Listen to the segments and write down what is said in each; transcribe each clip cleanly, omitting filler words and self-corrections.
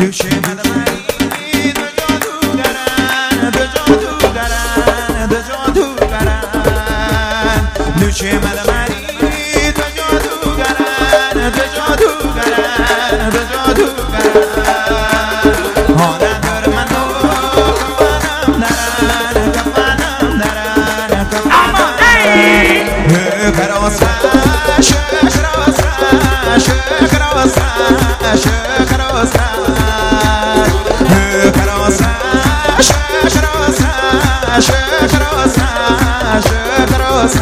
نوشه مدمری دو جادوگرن دو جادوگرن دو جادوگرن نوشه مدمری دو جادوگرن دو جادوگرن دو جادوگرن هانه در من و کفنم درن کفنم درن کفنم کروسه شکروسه شکروسه شکروسه کروسه شکروسه شکروسه شکروسه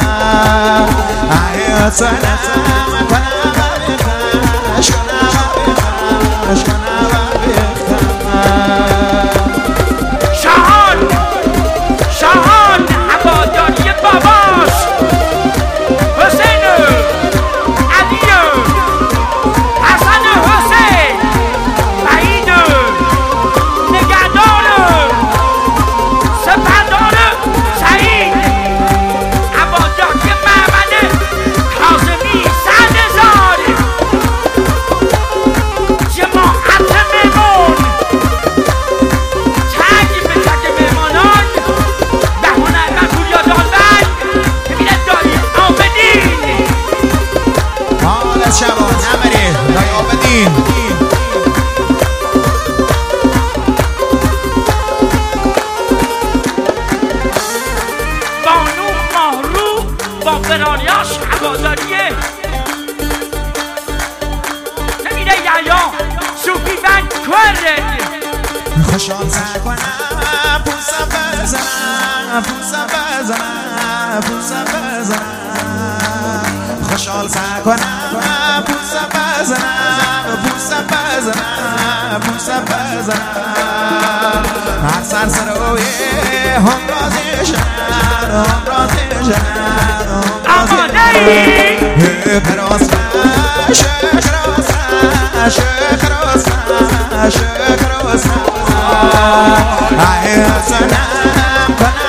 آیا سلام کنم بیخش کنم بیخش کنم بیخش شاهان عبادانی باباش حسین علی حسن حسین وحید نگهدار سپهدار سعید عبادانی محمد کاظمی سعدزاد جماعت میمون تگ به تگ میمانان بهونه رسولیا دانبند ببینه دایی آمدین حال از شبا نمره دایی آمدین بانو ماهرو با قرانیاش عباداریه نمیده یحیا صوفی بند کرد خوشحال کنم پوسم بزنم پوسم بزنم پوسم بزنم خوشحال کنم پوسم بزنم پوسم بزنم پوسم بزنم هر سرسروی هم رازی شنن هم رازی شنن آماده ای کراسه شکراسه شکراسه شکراسه ای حسنم کنم